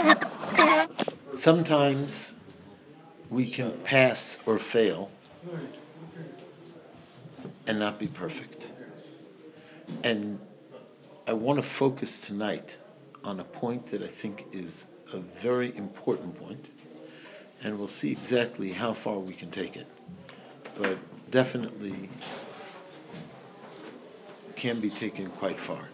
Sometimes we can pass or fail and not be perfect. And I want to focus tonight on a point that I think is a very important point, and we'll see exactly how far we can take it. But definitely can be taken quite far.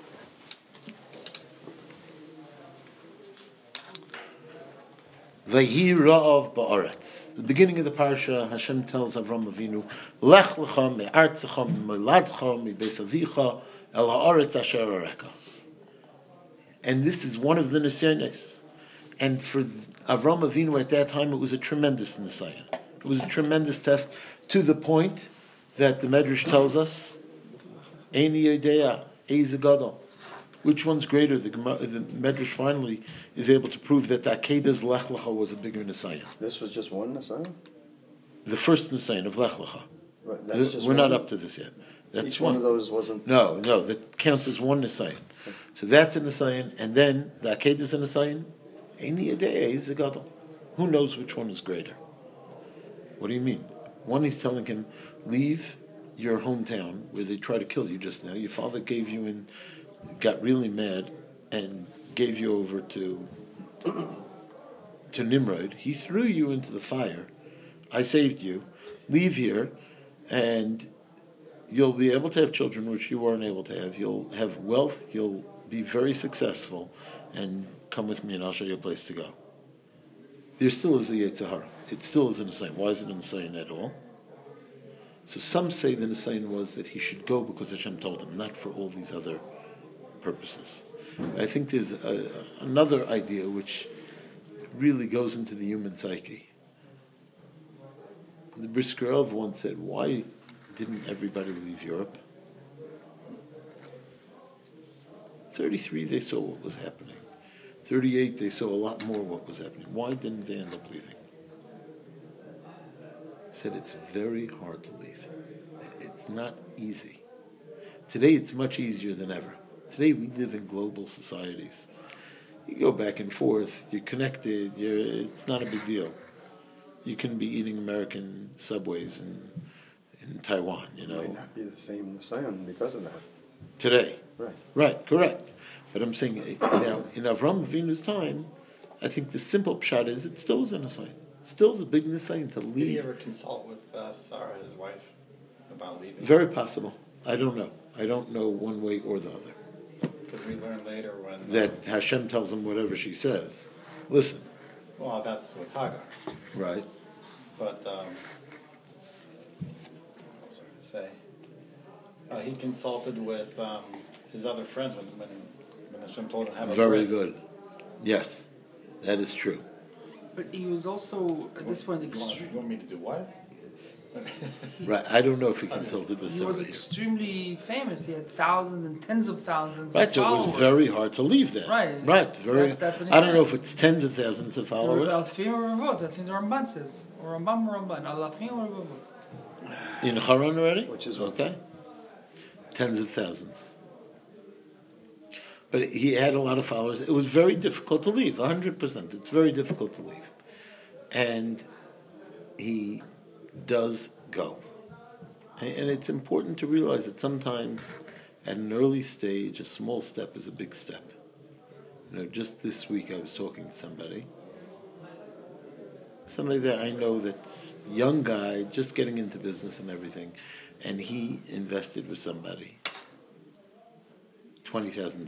Vayhi ra'av ba'aretz. The beginning of the parasha, Hashem tells Avram Avinu, Lech lecha me'artzecha me'moladcha me'beis avicha el ha'aretz asher areka. And this is one of the nisyonos. And for Avram Avinu at that time, it was a tremendous nisyon. It was a tremendous test, to the point that the Medrash tells us, Eini yodea, eiz gadol. Which one's greater? The Medrash finally is able to prove that the Akeda's Lech Lecha was a bigger Nisayan. This was just one Nisayan? The first Nisayan of Lech Lecha. Right, we're not up to this yet. That's each one of those wasn't... No, that counts as one Nisayan. Okay. So that's a Nisayan, and then the Akeda's a Nisayan. Eini yodea eiz gadol. Who knows which one is greater? What do you mean? One, he's telling him, leave your hometown where they try to kill you just now. Your father gave you in... got really mad and gave you over to Nimrod. He threw you into the fire. I saved you. Leave here, and you'll be able to have children, which you weren't able to have. You'll have wealth. You'll be very successful, and come with me, and I'll show you a place to go. There still is a Yetzer Hara. It still is in the same. Why is it in the same at all? So some say the Nisayan was that he should go because Hashem told him, not for all these other purposes. I think there's another idea which really goes into the human psyche. The Brisker Elv once said, why didn't everybody leave Europe? 33, they saw what was happening. 38, they saw a lot more what was happening. Why didn't they end up leaving? He said, it's very hard to leave. It's not easy. Today, it's much easier than ever. Today we live in global societies. You go back and forth, you're connected, it's not a big deal. You can be eating American subways in Taiwan, you know. It might not be the same Nisayan because of that. Today. Right, correct. But I'm saying, now, in Avram Avinu's time, I think the simple pshat is, it still is a Nisayan. It still is a big Nisayan to leave. Did he ever consult with Sarah, his wife, about leaving? Very possible. I don't know. I don't know one way or the other. Because we learn later when... that Hashem tells him whatever she says. Listen. Well, that's with Hagar. Right. But, what was I going to say? He consulted with his other friends when Hashem told him to have a Very bris. good. Yes, that is true. But he was also, at this point, You want me to do what? Right, I don't know if he consulted with he Sarah. was extremely famous. He had thousands and tens of thousands Right, of so followers. it was very hard to leave that. Right. Very. That's an I don't know if it's tens of thousands of followers. Alfim Revot, I think the Ramban says. Or Ramban. Alfim Revot. In Haran already? Which is okay. Tens of thousands. But he had a lot of followers. It was very difficult to leave, 100%. It's very difficult to leave. And he does go. And it's important to realize that sometimes at an early stage, a small step is a big step. You know, just this week I was talking to somebody that I know that's a young guy, just getting into business and everything, and he invested with somebody $20,000.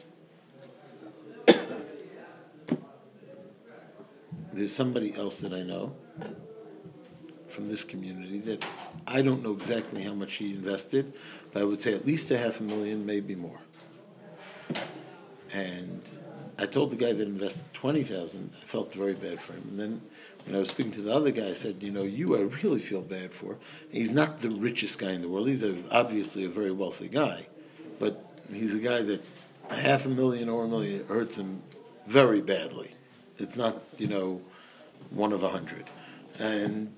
There's somebody else that I know from this community that I don't know exactly how much he invested, but I would say at least $500,000, maybe more. And I told the guy that invested $20,000, I felt very bad for him. And then when I was speaking to the other guy, I said, you I really feel bad for. He's not the richest guy in the world. He's obviously a very wealthy guy, but he's a guy that $500,000 or $1 million hurts him very badly. It's not, one of 100. And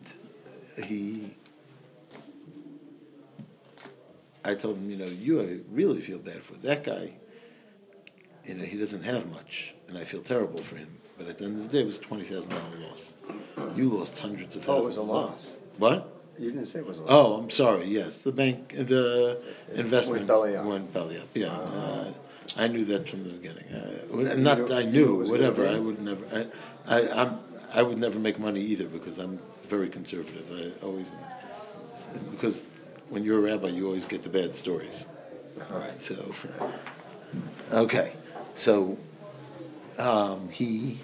I told him, I really feel bad for that guy. he doesn't have much, and I feel terrible for him. But at the end of the day, it was a $20,000 loss. You lost hundreds of Oh, it thousands. was a of loss. dollars. What? You didn't say it was a loss. Oh, I'm sorry. Yes, the investment went belly up. went belly up. Yeah, I knew that from the beginning. I knew knew it was whatever. gonna be? I would never. I would never make money either because I'm very conservative. I always because when you're a rabbi, you always get the bad stories. Right. So, okay, so he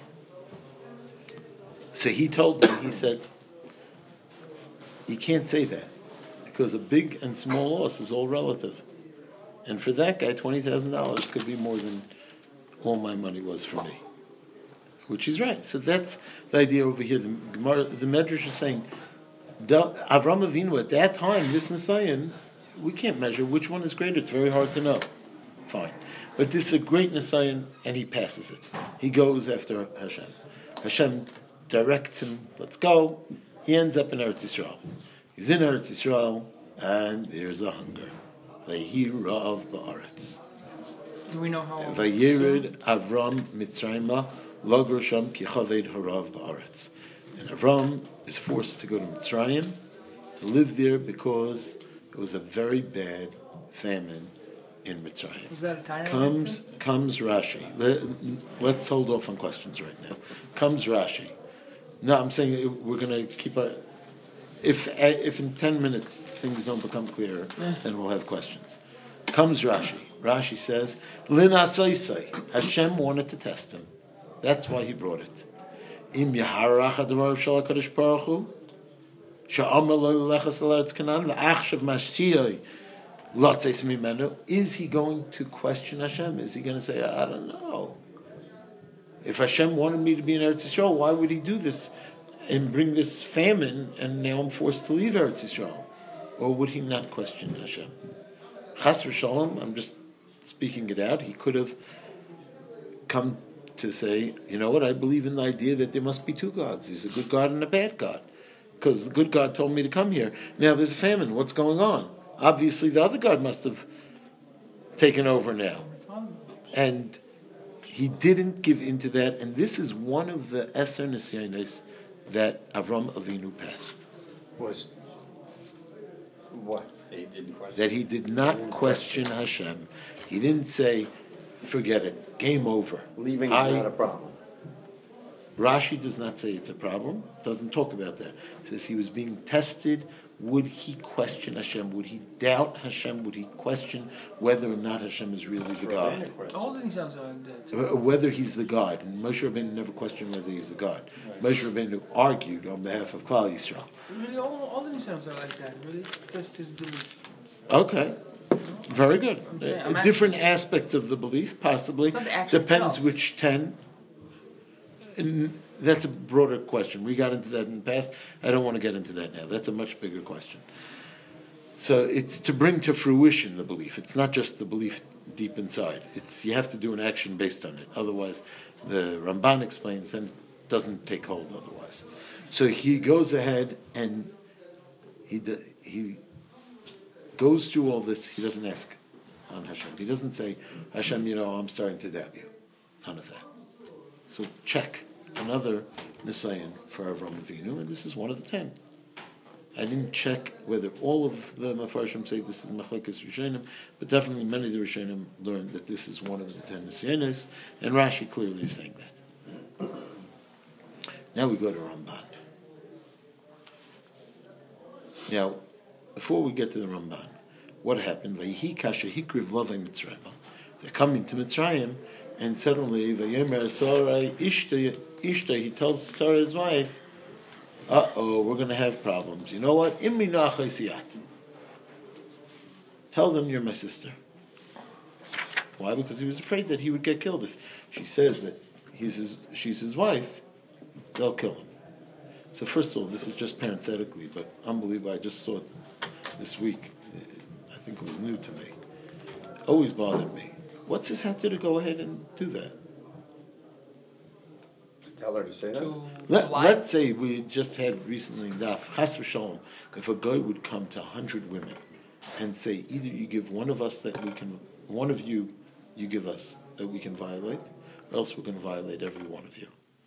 told me. He said, "You can't say that because a big and small loss is all relative, and for that guy, $20,000 could be more than all my money was for me." Which he's right. So that's the idea over here. The Medrash is saying, Avram Avinu at that time, this Nisayan, we can't measure which one is greater. It's very hard to know. Fine. But this is a great Nisayan, and he passes it. He goes after Hashem. Hashem directs him, let's go. He ends up in Eretz Yisrael. He's in Eretz Yisrael, and there's a hunger. Vayi Rav Ba'aretz. Do we know how? Vayirid Avram Mitzrayma Logor Sham Ki Chaved Harav Ba'aretz. And Avram is forced to go to Mitzrayim to live there because it was a very bad famine in Mitzrayim. Was that a tiny Comes Rashi. Let's hold off on questions right now. Comes Rashi. No, I'm saying we're going to keep a. If in 10 minutes things don't become clearer, then we'll have questions. Comes Rashi. Rashi says, Linasaisai. Hashem wanted to test him. That's why he brought it. Im Yaharach Advar Shal HaKadosh Baruch Hu Sha'amar Lo Lechas L'Eretz Canaan V'Achshav Mashtiyai Lotzeis Mimenu. Is he going to question Hashem? Is he going to say, I don't know. If Hashem wanted me to be in Eretz Yisrael, why would he do this and bring this famine and now I'm forced to leave Eretz Yisrael? Or would he not question Hashem? Chas v'shalom, I'm just speaking it out, he could have come to say, you know what, I believe in the idea that there must be two gods. There's a good God and a bad God. Because the good God told me to come here. Now there's a famine. What's going on? Obviously the other God must have taken over now. And he didn't give into that. And this is one of the Eser Nisyanos that Avram Avinu passed. Was what? He didn't question. That he did not question Hashem. He didn't say, forget it, game over. Leaving is not a problem. Rashi does not say it's a problem, doesn't talk about that. He says he was being tested. Would he question Hashem? Would he doubt Hashem? Would he question whether or not Hashem is really the God? All the things sounds like that. Whether he's the God. And Moshe Rabbeinu never questioned whether he's the God. Right. Moshe Rabbeinu argued on behalf of Klal Yisrael. Really, all the sounds are like that. Really, test his belief. Okay. Very good. I'm Different aspects of the belief, possibly. It's not the action Depends itself. which 10. And that's a broader question. We got into that in the past. I don't want to get into that now. That's a much bigger question. So it's to bring to fruition the belief. It's not just the belief deep inside. It's you have to do an action based on it. Otherwise, the Ramban explains, and it doesn't take hold otherwise. So he goes ahead and he goes through all this. He doesn't ask on Hashem. He doesn't say, Hashem, I'm starting to doubt you. None of that. So check. Another Nisayan for Avram Avinu, and this is one of the 10. I didn't check whether all of the Mefarshim say this is Machlekes Rishonim, but definitely many of the Rishonim learned that this is one of the 10 Nisayanos, and Rashi clearly is saying that. Now we go to Ramban. Now, before we get to the Ramban, what happened? Vayhi kasha hikriv lavei Mitzrayim. They're coming to Mitzrayim, and suddenly, Vayomer Sarai Ishta, he tells Sarah, his wife, we're going to have problems. You know what? Immi nachai siyat. Tell them you're my sister. Why? Because he was afraid that he would get killed. If she says that she's his wife, they'll kill him. So first of all, this is just parenthetically, but unbelievable. I just saw it this week. I think it was new to me. Always bothered me. What's his hat to go ahead and do that? Tell her to say that. Let's say we just had recently Daf Chas v'Shalom. If a guy would come to 100 women and say, either you give one of us that we can, one of you give us that we can violate, or else we're going to violate every one of you.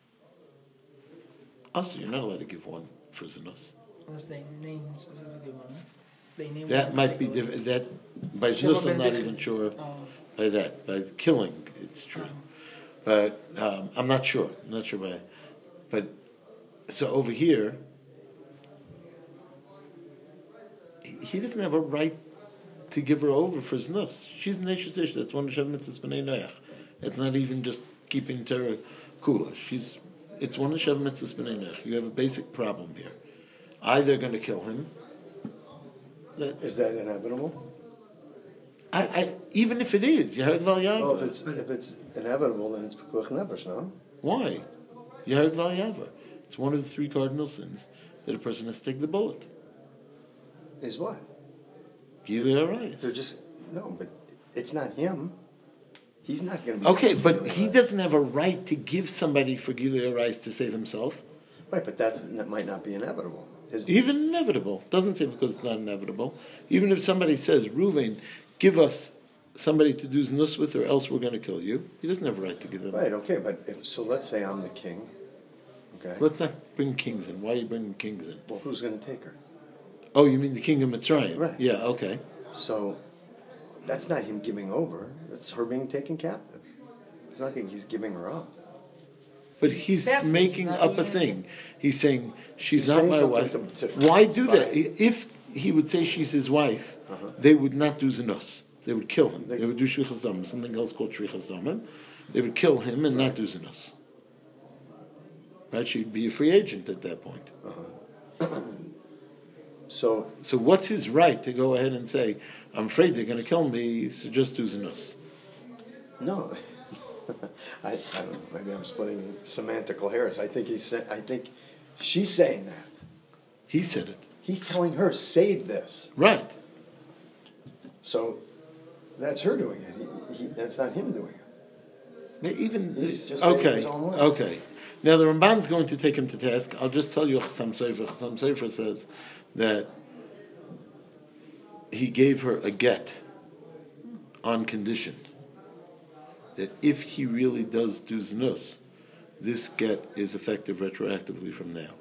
Also, you're not allowed to give one for zinus. Unless they name specifically one. They name That one might be particular- different. That by Should have zinus, I'm been not different. even sure. Oh. By that, by killing, it's true. But I'm not sure. I'm not sure by. But so over here, he doesn't have a right to give her over for znus. She's an Eshes Ish. That's one of Shav Mitzvahs B'nai Noach. It's not even just keeping Torah kula. It's one of Shav Mitzvahs B'nai Noach. You have a basic problem here. Either going to kill him. Is that inevitable? Even if it is, Yehard Val Oh, Yavar. if it's inevitable, then it's Pekuach Nefesh, no? Why? Yehard Val Yavar. It's one of the 3 cardinal sins that a person has to take the bullet. Is what? Gilui Arayis. They're just no, but it's not him. He's not going to. Okay, but he doesn't have a right to give somebody for Gilui Arayis to save himself. Right, but that might not be inevitable. Even inevitable. Doesn't say because it's not inevitable. Even if somebody says, Ruvain, give us somebody to do znus with or else we're going to kill you, he doesn't have a right to give them. Right, okay, but so let's say I'm the king. Okay. Let's not bring kings in. Why are you bringing kings in? Well, who's going to take her? Oh, you mean the king of Mitzrayim? Right. Yeah, okay. So that's not him giving over. That's her being taken captive. It's not like he's giving her up. But he's That's making not up a doing thing. He's saying, she's He's not saying my something wife. to Why do that? fight. If he would say she's his wife, they would not do zinus. They would kill him. They would do shrichas damim, something else called shrichas damim. They would kill him and not do zinus. Right? She'd be a free agent at that point. So So what's his right to go ahead and say, I'm afraid they're going to kill me, so just do zinus? no, I don't know. Maybe I'm splitting semantical hairs. I think I think she's saying that. He said it. He's telling her, save this. Right. So that's her doing it. That's not him doing it. Even He's just saying okay, his own way. okay. Now the Ramban's going to take him to task. I'll just tell you, Chassam Sofer. Chassam Sofer says that he gave her a get on condition that if he really does do znus, this get is effective retroactively from now.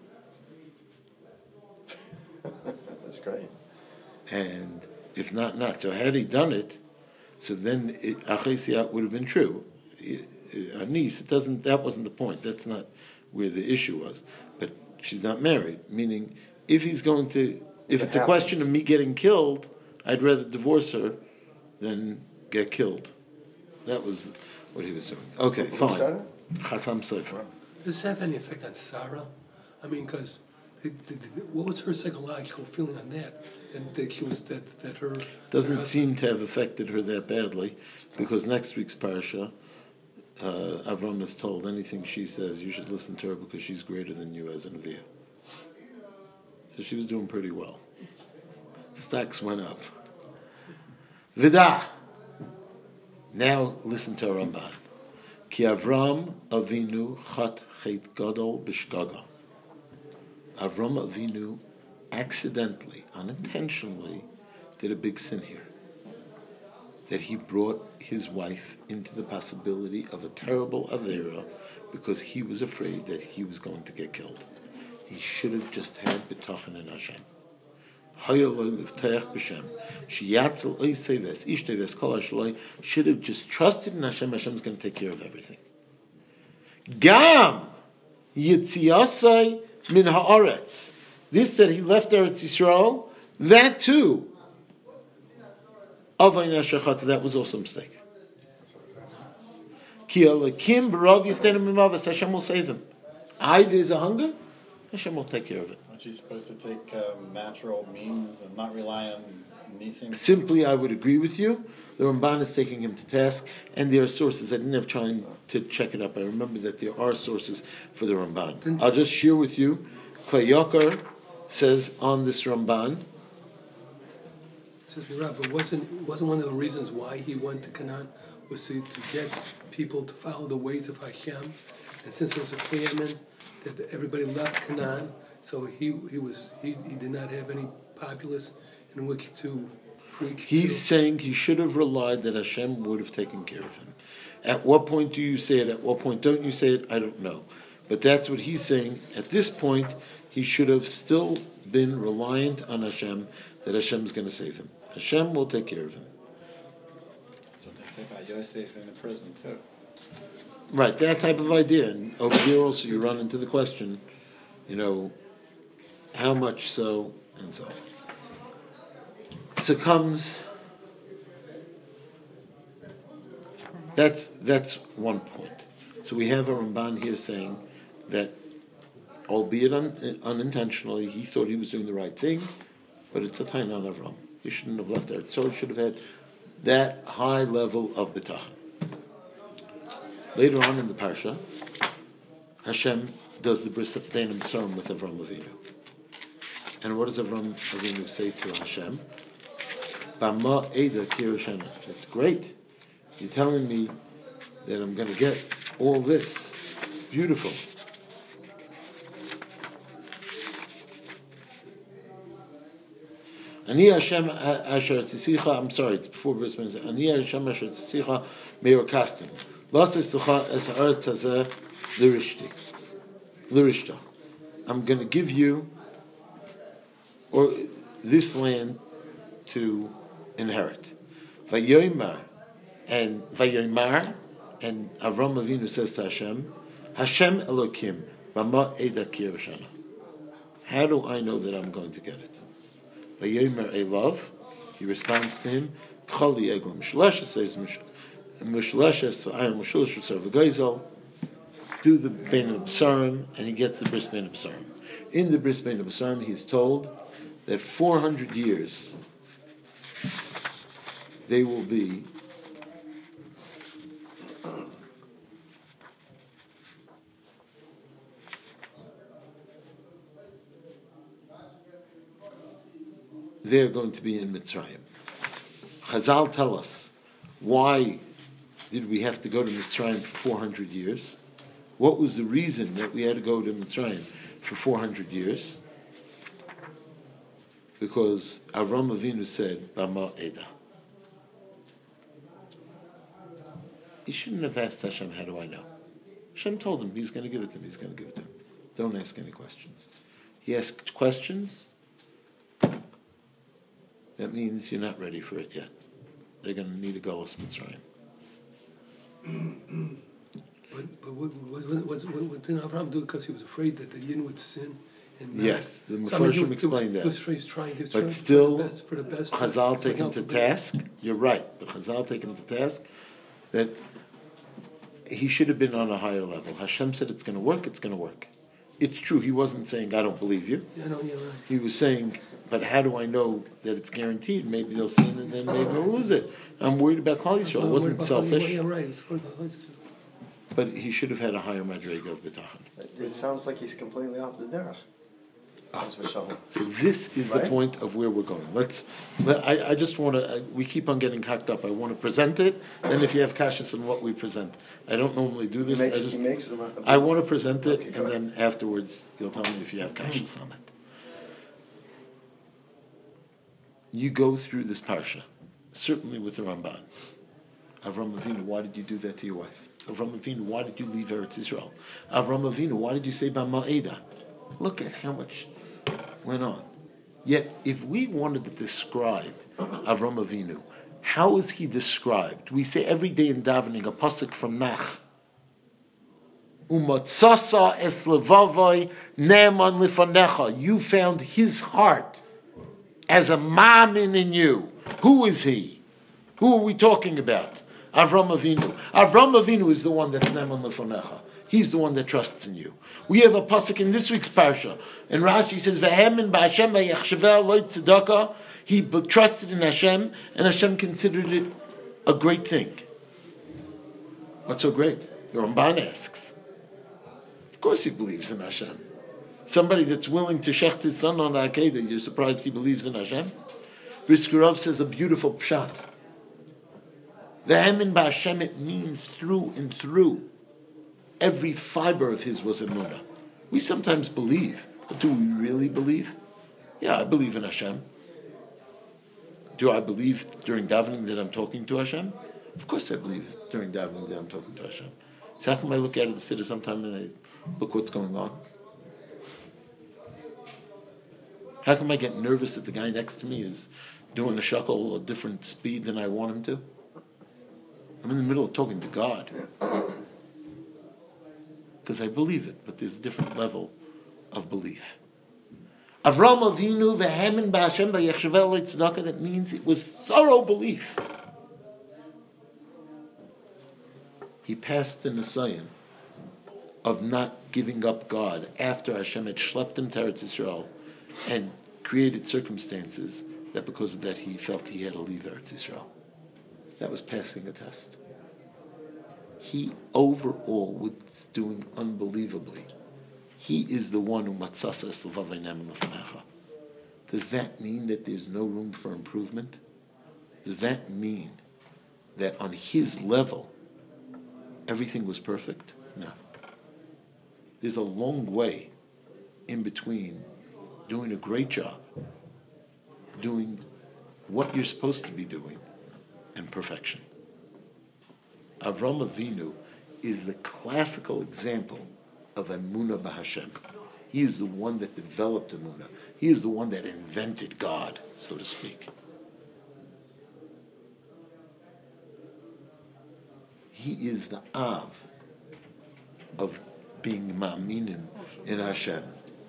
That's great. And if not, not. So had he done it, so then Achesiat would have been true. Anis, that wasn't the point. That's not where the issue was. But she's not married, meaning if he's going to, if it's a question of me getting killed, I'd rather divorce her than get killed. That was what he was doing. Okay, Who fine. said it? Chassam Sofer. Does this have any effect on Sarah? I mean, because what was her psychological feeling on that? And that she was that her Doesn't seem to have affected her that badly, because next week's parsha, Avram is told anything she says, you should listen to her because she's greater than you as an Aviyah. So she was doing pretty well. Stocks went up. Vida. Now listen to Ramban. Ki Avram Avinu chat chet gadol b'shgaga. Avram Avinu accidentally, unintentionally, did a big sin here. That he brought his wife into the possibility of a terrible Avera because he was afraid that he was going to get killed. He should have just had B'tachan in Hashem. Should have just trusted in Hashem. Hashem's going to take care of everything. Gam Yitziyasai min haaretz. This that he left Eretz Yisrael, that too. That was also a mistake. Hashem will save him. Either there's a hunger, Hashem will take care of it. Aren't you supposed to take natural means and not rely on nisim? Simply, I would agree with you. The Ramban is taking him to task, and there are sources. I didn't have time to check it up. I remember that there are sources for the Ramban. I'll just share with you. Klei Yakar says on this Ramban. Says the Rav, but wasn't one of the reasons why he went to Canaan was to get people to follow the ways of Hashem, and since there was a famine, that everybody left Canaan, so he did not have any populace in which to preach. He's saying he should have relied that Hashem would have taken care of him. At what point do you say it? At what point don't you say it? I don't know. But that's what he's saying. At this point, he should have still been reliant on Hashem, that Hashem's going to save him. Hashem will take care of him. That's what they say about Yosef in the prison, too. Right, that type of idea. And over here also you run into the question, how much so, and so on. So comes... That's one point. So we have a Ramban here saying that, albeit unintentionally, he thought he was doing the right thing, but it's a Tainan Avram. He shouldn't have left there. So he should have had that high level of bitachon. Later on in the parsha, Hashem does the Bris Bein B'sarim with Avram Avinu. And what does Avram Avinu say to Hashem? Bama Eda Kirushana. It's great. You're telling me that I'm going to get all this. It's beautiful. Ani Hashem Asher Tzisicha. I'm sorry, it's before verse 1. Ani Hashem Asher Tzisicha Meir Kastim. Lasses Tucha Es Haaretz Hazeh L'Rishta. I'm going to give you this land to inherit. Vayoymar. And Vayomar, and Avram Avinu says to Hashem, Hashem Elokim, Bama Eda Kiroshana. How do I know that I'm going to get it? Vayomar Elav, he responds to him, Chali Eglam Mishlashes, says Mishlashes, V'ayam Mishulash V'tzar V'gayzel, do the Bein B'sarim, and he gets the Bris Bein B'sarim. In the Bris Bein B'sarim, he is told that 400 years they will be they're going to be in Mitzrayim. Chazal tell us, why did we have to go to Mitzrayim for 400 years? What was the reason that we had to go to Mitzrayim for 400 years? Because Avram Avinu said, Bama Eda. He shouldn't have asked Hashem, how do I know? Hashem told him, he's going to give it to me, he's going to give it to him. Don't ask any questions. He asked questions, that means you're not ready for it yet. They're going to need a Golos Mitzrayim. But what did Abraham do? Because he was afraid that the Yin would sin. And yes, the Mefarshim explained that. But still, for the best, Chazal take him to task. You're right, but Chazal take him to task that he should have been on a higher level. Hashem said it's going to work, it's going to work. It's true, he wasn't saying, I don't believe you. Yeah, no, you're right. He was saying, but how do I know that it's guaranteed? Maybe they'll sin and then maybe they'll lose it. I'm worried about Klal Yisrael. It wasn't selfish. Yeah, right. But he should have had a higher madrega of bitachon. It sounds like he's completely off the derech. So this is the point of where we're going. I just want to. We keep on getting hacked up. I want to present it, and if you have kashas on what we present, I don't normally do this. I want to present it, and then afterwards you'll tell me if you have kashas on it. You go through this parsha, certainly with the Ramban. Avram Avinu, why did you do that to your wife? Avram Avinu, why did you leave Eretz Yisrael? Avram Avinu, why did you say Bama Eda? Look at how much went on. Yet, if we wanted to describe Avram Avinu, how is he described? We say every day in davening a pasuk from Nach. Umatzasa es levavai ne'eman lifanecha. You found his heart as a mamin in you. Who is he? Who are we talking about? Avram Avinu. Avram Avinu is the one that's ne'eman lifanecha. He's the one that trusts in you. We have a pasuk in this week's parsha, and Rashi says, "V'hemin ba'Hashem ba'yachshaveh loy tzedakah." He trusted in Hashem, and Hashem considered it a great thing. What's so great? The Ramban asks. Of course, he believes in Hashem. Somebody that's willing to shecht his son on the Akedah, you're surprised he believes in Hashem? Briskerov says a beautiful pshat. V'hemin ba'Hashem, it means through and through. Every fiber of his was emunah. We sometimes believe, but do we really believe? Yeah, I believe in Hashem. Do I believe during davening that I'm talking to Hashem? Of course I believe during davening that I'm talking to Hashem. So how come I look out of the siddur sometime and I look what's going on? How come I get nervous that the guy next to me is doing a shackle at a different speed than I want him to? I'm in the middle of talking to God. Because I believe it, but there's a different level of belief. Avram Avinu v'hemen b'Hashem v'yechshavel tzedakah, that means it was thorough belief. He passed the Nisayan of not giving up God after Hashem had schlepped him to Eretz Yisrael and created circumstances that because of that he felt he had to leave Eretz Yisrael. That was passing a test. He overall was doing unbelievably. He is the one who matzasa es levav lefanecha. Does that mean that there's no room for improvement? Does that mean that on his level everything was perfect? No. There's a long way in between doing a great job, doing what you're supposed to be doing, and perfection. Avram Avinu is the classical example of Emunah b'Hashem. He is the one that developed Emunah. He is the one that invented God, so to speak. He is the Av of being Ma'aminim in Hashem.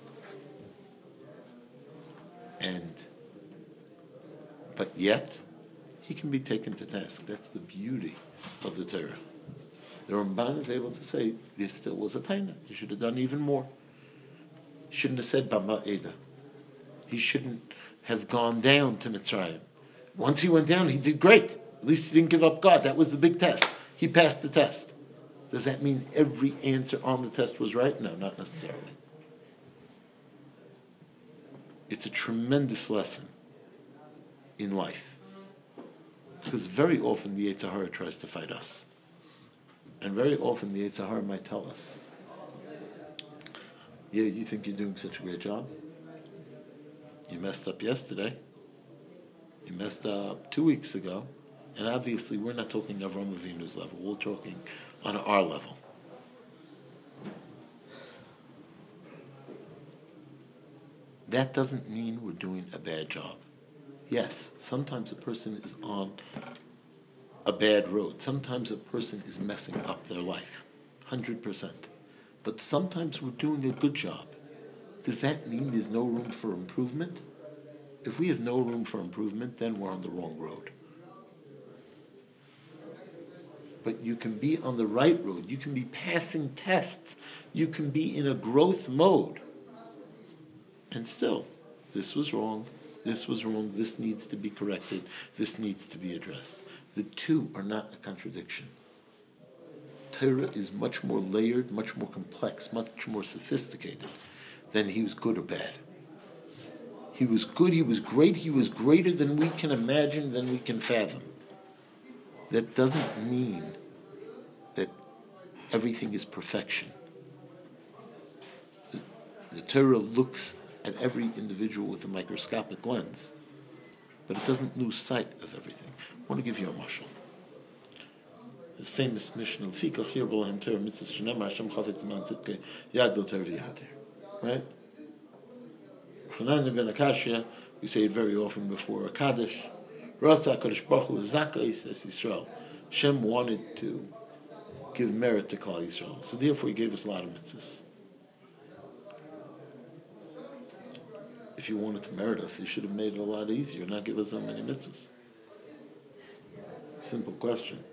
But yet, he can be taken to task. That's the beauty of the Torah. The Ramban is able to say, there still was a taina. He should have done even more. He shouldn't have said Bama Eda. He shouldn't have gone down to Mitzrayim. Once he went down, he did great. At least he didn't give up God. That was the big test. He passed the test. Does that mean every answer on the test was right? No, not necessarily. It's a tremendous lesson in life. Because very often the Yetzer Hara tries to fight us. And very often the Yetzer Hara might tell us, yeah, you think you're doing such a great job? You messed up yesterday. You messed up 2 weeks ago. And obviously we're not talking Avram Avinu's level. We're talking on our level. That doesn't mean we're doing a bad job. Yes, sometimes a person is on a bad road. Sometimes a person is messing up their life, 100%. But sometimes we're doing a good job. Does that mean there's no room for improvement? If we have no room for improvement, then we're on the wrong road. But you can be on the right road. You can be passing tests. You can be in a growth mode. And still, this was wrong. This was wrong. This needs to be corrected. This needs to be addressed. The two are not a contradiction. Torah is much more layered, much more complex, much more sophisticated than he was good or bad. He was good, he was great, he was greater than we can imagine, than we can fathom. That doesn't mean that everything is perfection. The Torah looks at every individual with a microscopic lens, but it doesn't lose sight of everything. I want to give you a mashal. His famous mission, L'fikach hier b'olam Torah mitzvahs shenemar Hashem chafetz l'man tzidkei yad lo Torah v'yadir. Right? Hanan ben Akashya, we say it very often before a Kaddish. Ratzah HaKadosh Baruch Hu zakais es Yisrael. Hashem wanted to give merit to Klal Yisrael, so therefore He gave us a lot of mitzvahs. If He wanted to merit us, He should have made it a lot easier, not give us so many mitzvahs. Simple question.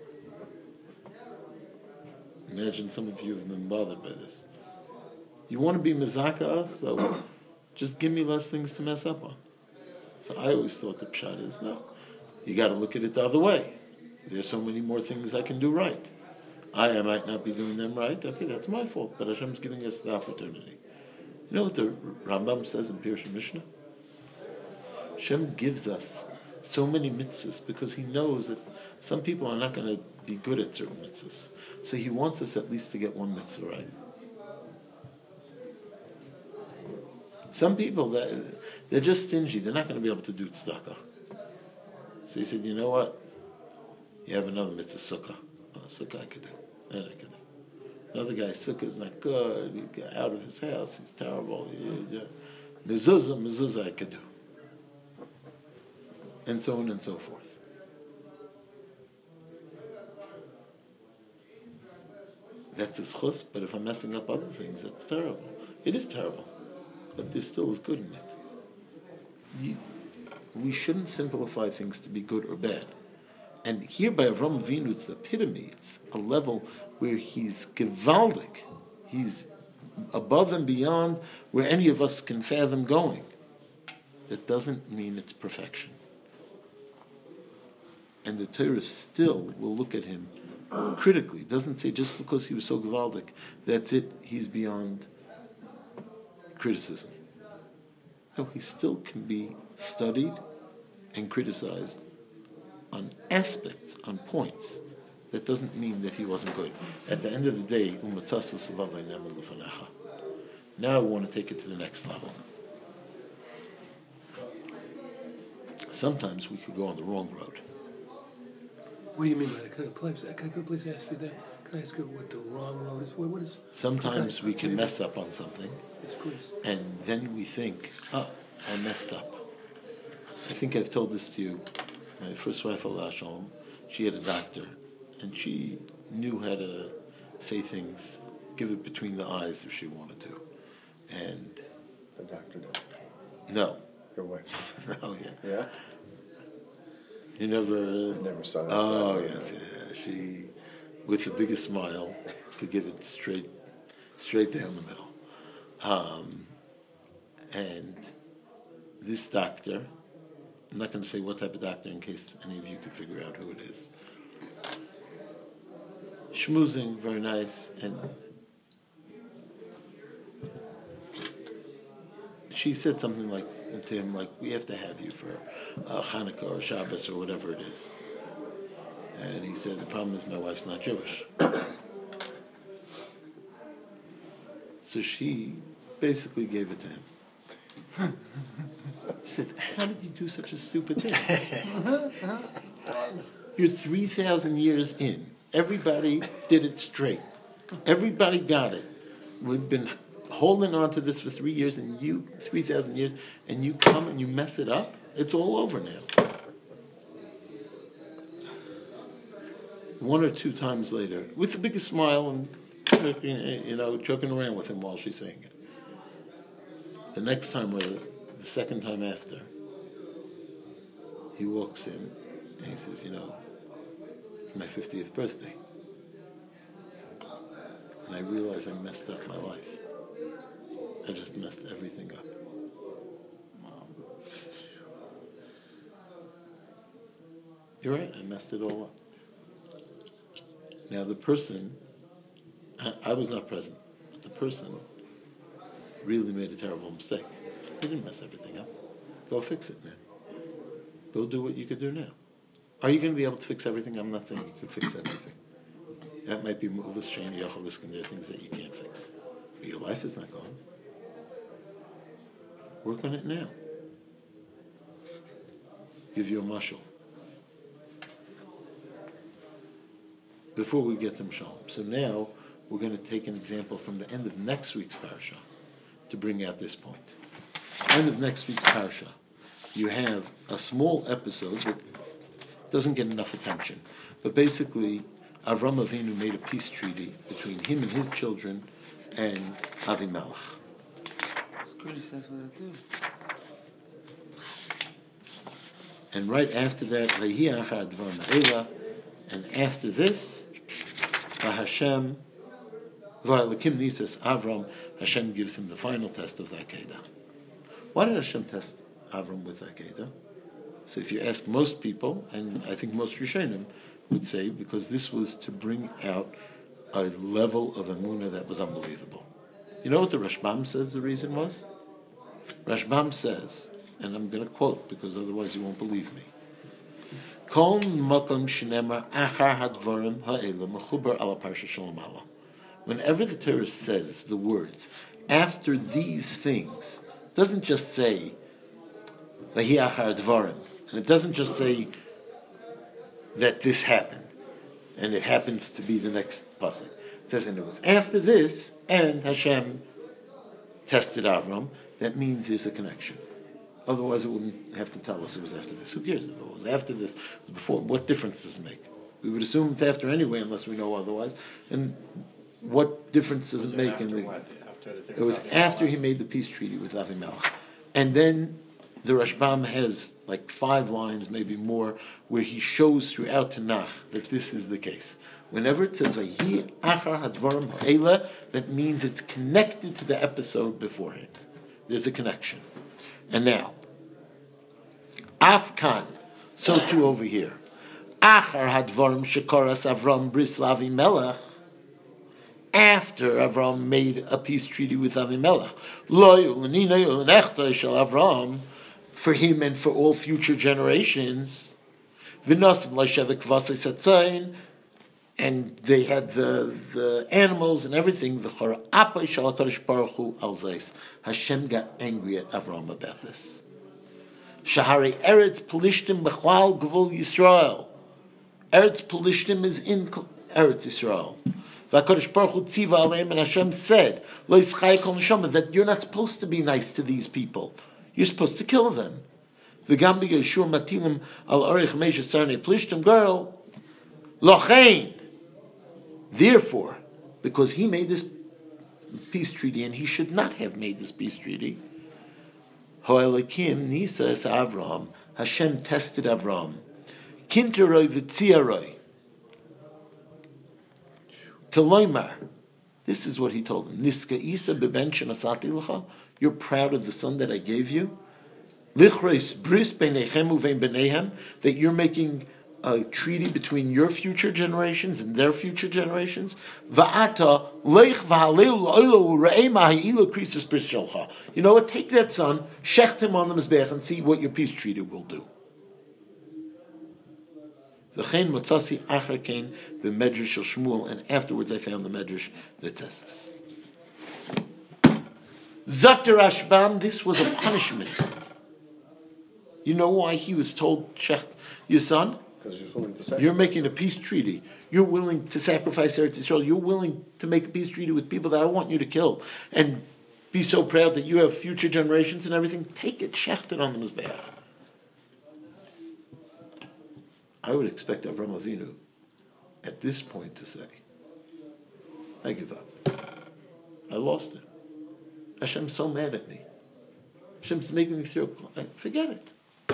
Imagine some of you have been bothered by this. You want to be mezaka us, so just give me less things to mess up on. So I always thought the pshat is, no, you got to look at it the other way. There's so many more things I can do right. I might not be doing them right. Okay, that's my fault, but Hashem's giving us the opportunity. You know what the Rambam says in Pirush Mishnah? Hashem gives us so many mitzvahs because He knows that some people are not going to be good at certain mitzvahs. So He wants us at least to get one mitzvah right. Some people, they're just stingy. They're not going to be able to do tzedakah. So He said, you know what? You have another mitzvah, sukkah. Oh, sukkah I could do. That I could do. Another guy, sukkah is not good. He got out of his house. He's terrible. Mezuzah I could do. And so on and so forth. That's a schus, but if I'm messing up other things, that's terrible. It is terrible, but there still is good in it. We shouldn't simplify things to be good or bad. And here by Avram Avinu, it's the epitome. It's a level where he's gewaldig. He's above and beyond where any of us can fathom going. That doesn't mean it's perfection. And the Torah still will look at him critically. It doesn't say just because he was so gewaldig, that's it, he's beyond criticism. No, he still can be studied and criticized on aspects, on points. That doesn't mean that he wasn't good. At the end of the day, now I want to take it to the next level. Sometimes we could go on the wrong road. What do you mean by that? Can I please ask you that? Can I ask you what the wrong road is? What is? Sometimes we can mess up on something. Yes, please. And then we think, I messed up. I think I've told this to you. My first wife, Allah Shalom, she had a doctor, and she knew how to say things, give it between the eyes if she wanted to. And The doctor did. no. Your wife. Oh, yeah. Yeah? You never... I never saw that. Oh, yes, yeah. She, with the biggest smile, could give it straight down the middle. And this doctor, I'm not going to say what type of doctor in case any of you could figure out who it is. Schmoozing, very nice, and she said something like to him, like, we have to have you for Hanukkah or Shabbos or whatever it is. And he said, the problem is my wife's not Jewish. So she basically gave it to him. He said, how did you do such a stupid thing? You're 3,000 years in. Everybody did it straight. Everybody got it. We've been holding on to this for 3 years, and 3,000 years, and you come and you mess it up? It's all over now. 1 or 2 times later, with the biggest smile and, joking around with him while she's saying it. The next time, or the second time after, he walks in and he says, it's my 50th birthday. And I realize I messed up my life. I just messed everything up. You're right, I messed it all up. Now the person, I was not present, but the person really made a terrible mistake. He didn't mess everything up. Go fix it, man. Go do what you could do now. Are you going to be able to fix everything? I'm not saying you can fix everything. That might be movas, sheni, yachaliskin. There are things that you can't fix. But your life is not gone. Work on it now. Give you a mashal. Before we get to Mishalom. So now we're going to take an example from the end of next week's parasha to bring out this point. End of next week's parasha, you have a small episode that doesn't get enough attention. But basically, Avram Avinu made a peace treaty between him and his children and Avimelech. And right after that, and after this, Hashem, Avram, Hashem gives him the final test of the Akedah. Why did Hashem test Avram with Akedah? So if you ask most people, and I think most Rishonim would say, because this was to bring out a level of Emunah that was unbelievable. You know what the Rashbam says the reason was? Rashbam says, and I'm going to quote because otherwise you won't believe me. Kol makom shenemar achar hadvarim ha'ela mechubar ala parsha shalom ala. Whenever the Torah says the words after these things, it doesn't just say vahi achar dvarim, and it doesn't just say that this happened. And it happens to be the next pasuk. It says, and it was after this, and Hashem tested Avram. That means there's a connection. Otherwise, it wouldn't have to tell us it was after this. Who cares if it was after this, before? What difference does it make? We would assume it's after anyway, unless we know otherwise. And what difference does it make? It was after he made the peace treaty with Avimelech. And then the Rashbam has like 5 lines, maybe more, where he shows throughout Tanakh that this is the case. Whenever it says "Vahi achar hadvarim ha'ela," that means it's connected to the episode beforehand. There's a connection. And now, Afkan, so too over here. Achar hadvarim shekoras Avram bris Avimelech. After Avram made a peace treaty with Avimelech, Lo yulanina yulanechta shel Avram, for him and for all future generations. V'nosim l'shevek v'asei satzayin, and they had the animals and everything. V'chor apay shel HaKadosh Baruch Hu al zeis. Hashem got angry at Avram about this. Shahari Eretz Pelishtim b'chlal gvul Yisrael. Eretz Pelishtim is in Eretz Yisrael. V'HaKadosh Baruch Hu tziva aleim, and Hashem said, Lo yischai kol neshama, that you're not supposed to be nice to these people. You're supposed to kill them. V'gam b'yeshur matilim al orich meisha sarnei Pelishtim girl. Lochein. Therefore, because he made this peace treaty, and he should not have made this peace treaty, Ho'elakim nisa es Avram, Hashem tested Avram. Kinteroi v'tziaroi. Kaloimar. This is what he told him. Niska isa beben shenasati l'cha. You're proud of the son that I gave you. Lichreis bris beinechem uvein bneihem. That you're making a treaty between your future generations and their future generations. Va'ata leich v'haleu lo'ilo u're'ei ma'i'ilu krisis bris shelcha. You know what? Take that son, shecht him on the mizbech, and see what your peace treaty will do. V'chein motzasi achar kein b'medrash shel Shmuel, and afterwards I found the medrash that says this. Zakter Rashbam, this was a punishment. You know why he was told, shecht your son? Because he was willing to sacrifice. You're making a peace treaty. You're willing to sacrifice Eretz Yisrael. You're willing to make a peace treaty with people that I want you to kill. And be so proud that you have future generations and everything. Take it, shecht it on the Mizbeach. I would expect Avram Avinu at this point to say, I give up. I lost it. Hashem's so mad at me. Hashem's making me throw. Forget it.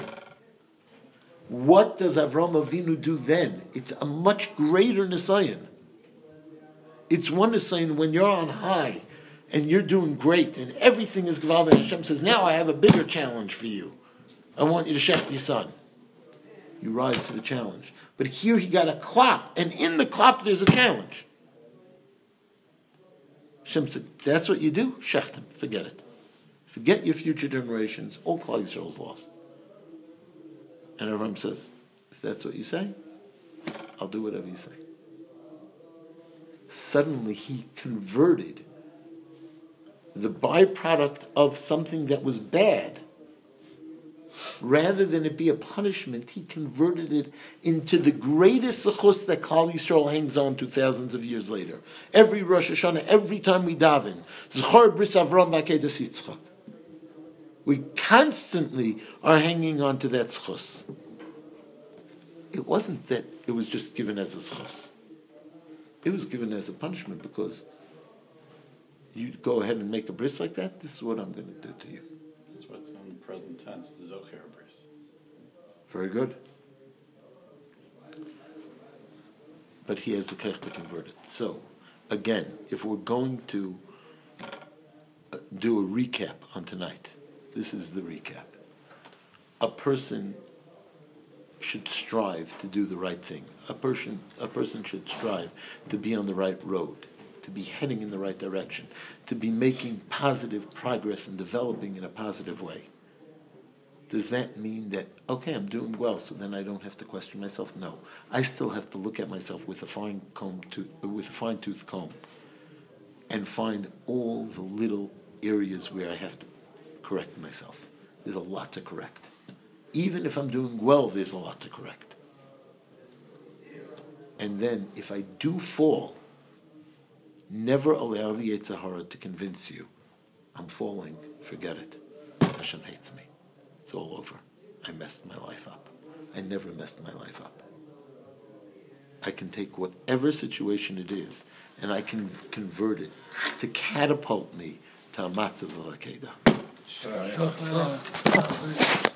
What does Avram Avinu do then? It's a much greater nisayon. It's one nisayon when you're on high and you're doing great and everything is gewaldig. And Hashem says, now I have a bigger challenge for you. I want you to shecht your son. You rise to the challenge. But here he got a klop, and in the klop there's a challenge. Hashem said, that's what you do? Shecht him. Forget it. Forget your future generations. All Klal Yisrael is lost. And Avram says, if that's what you say, I'll do whatever you say. Suddenly he converted the byproduct of something that was bad. Rather than it be a punishment, he converted it into the greatest zechus that Klal Yisrael hangs on to thousands of years later. Every Rosh Hashanah, every time we daven, Zechor bris Avram v'akedas Yitzchak. We constantly are hanging on to that zechus. It wasn't that it was just given as a zechus. It was given as a punishment because you go ahead and make a bris like that, this is what I'm going to do to you. That's what's in the present tense, the Zocher bris. Very good. But he has the kech to convert it. So, again, if we're going to do a recap on tonight, this is the recap. A person should strive to do the right thing. A person should strive to be on the right road, to be heading in the right direction, to be making positive progress and developing in a positive way. Does that mean that, okay, I'm doing well, so then I don't have to question myself? No. I still have to look at myself with a fine-tooth comb and find all the little areas where I have to correct myself. There's a lot to correct. Even if I'm doing well, there's a lot to correct. And then, if I do fall, never allow the Yetzer Hara to convince you, I'm falling, forget it. Hashem hates me. It's all over. I messed my life up. I never messed my life up. I can take whatever situation it is, and I can convert it to catapult me to a matzav of Akeda. Sure.